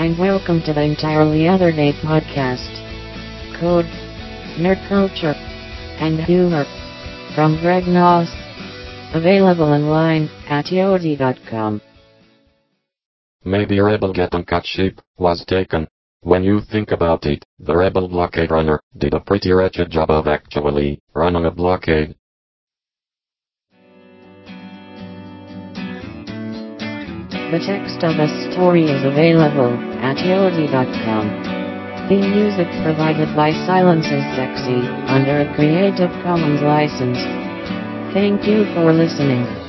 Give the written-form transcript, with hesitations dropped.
and welcome to the Entirely Other Day podcast. Code, nerd culture, and humor from Greg Noss. Available online at yodi.com. Maybe Rebel Get Uncut Sheep was taken. When you think about it, the Rebel blockade runner did a pretty wretched job of actually running a blockade. The text of the story is available at yodi.com. Theme music provided by Silence is Sexy under a Creative Commons license. Thank you for listening.